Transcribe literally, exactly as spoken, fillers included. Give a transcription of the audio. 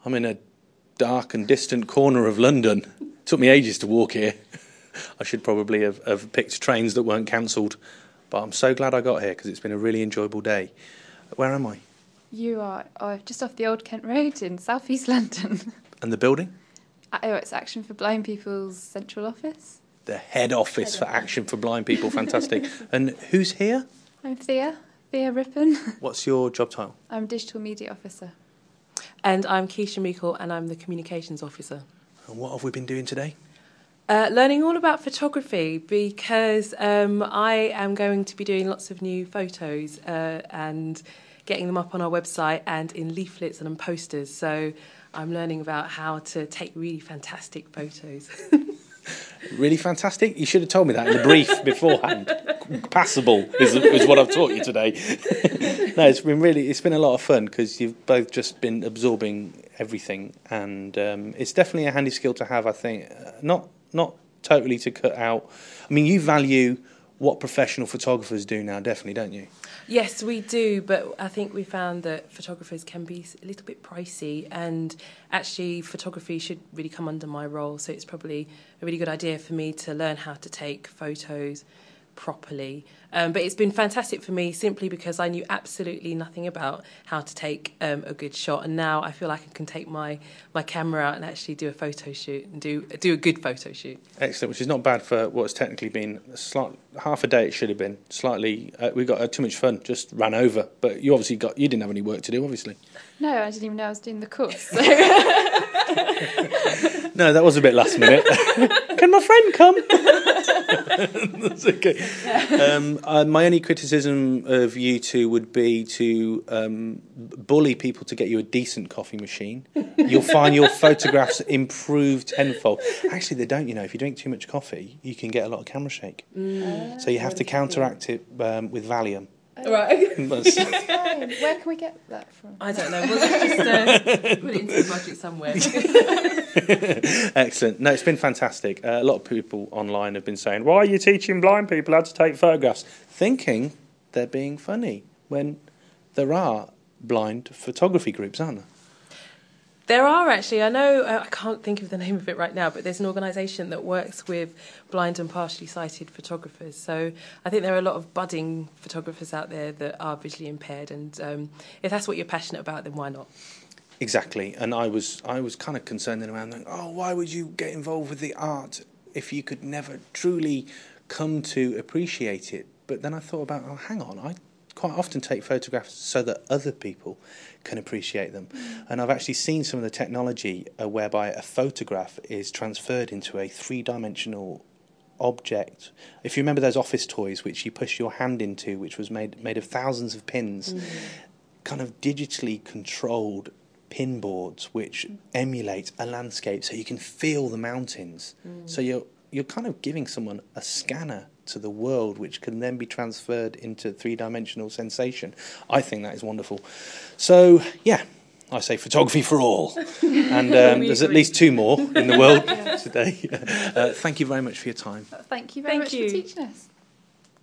I'm in a dark and distant corner of London. It took me ages to walk here. I should probably have, have picked trains that weren't cancelled, but I'm so glad I got here because it's been a really enjoyable day. Where am I? You are uh, just off the Old Kent Road in South East London. And the building? Oh, it's Action for Blind People's central office. The head office head for office. Action for Blind People, fantastic. And who's here? I'm Thea, Thea Rippon. What's your job title? I'm Digital Media Officer. And I'm Keisha Meikle, and I'm the Communications Officer. And what have we been doing today? Uh, learning all about photography because um, I am going to be doing lots of new photos uh, and getting them up on our website and in leaflets and on posters. So I'm learning about how to take really fantastic photos. Really fantastic? You should have told me that in the brief beforehand. Passable is, is what I've taught you today. No, it's been really, it's been a lot of fun because you've both just been absorbing everything, and um, it's definitely a handy skill to have, I think. Uh, not not totally to cut out. I mean, you value what professional photographers do now, definitely, don't you? Yes, we do, but I think we found that photographers can be a little bit pricey, and actually photography should really come under my role, so it's probably a really good idea for me to learn how to take photos properly. Um, but it's been fantastic for me simply because I knew absolutely nothing about how to take um, a good shot, and now I feel like I can take my, my camera out and actually do a photo shoot and do do a good photo shoot. Excellent, which is not bad for what's technically been a slight, half a day. It should have been slightly. Uh, we got uh, too much fun, just ran over. But you obviously got. You didn't have any work to do, obviously. No, I didn't even know I was doing the course. So. No, that was a bit last minute. Can my friend come? That's okay. Um, uh, my only criticism of you two would be to um, bully people to get you a decent coffee machine. You'll find your photographs improve tenfold. Actually, they don't, you know. If you drink too much coffee, you can get a lot of camera shake. Mm. So you have to counteract it um, with Valium. Oh. Right. That's fine. Where can we get that from? I don't know. We'll just uh, put it into the budget somewhere. Excellent. No, it's been fantastic. Uh, a lot of people online have been saying, why are you teaching blind people how to take photographs? Thinking they're being funny when there are blind photography groups, aren't there? There are actually. I know, uh, I can't think of the name of it right now, but there's an organisation that works with blind and partially sighted photographers. So I think there are a lot of budding photographers out there that are visually impaired, and um, if that's what you're passionate about, then why not? Exactly. And I was I was kind of concerned in around, oh, why would you get involved with the art if you could never truly come to appreciate it? But then I thought about, oh, hang on, I quite often take photographs so that other people can appreciate them. Mm. And I've actually seen some of the technology uh, whereby a photograph is transferred into a three-dimensional object. If you remember those office toys which you push your hand into, which was made made of thousands of pins, mm. kind of digitally controlled pin boards which mm. emulate a landscape so you can feel the mountains. Mm. So you're you're kind of giving someone a scanner to the world, which can then be transferred into three-dimensional sensation. I think that is wonderful. So, yeah, I say photography for all. And um, there's at least two more in the world yeah. today. Uh, thank you very much for your time. Thank you very thank much you. for teaching us.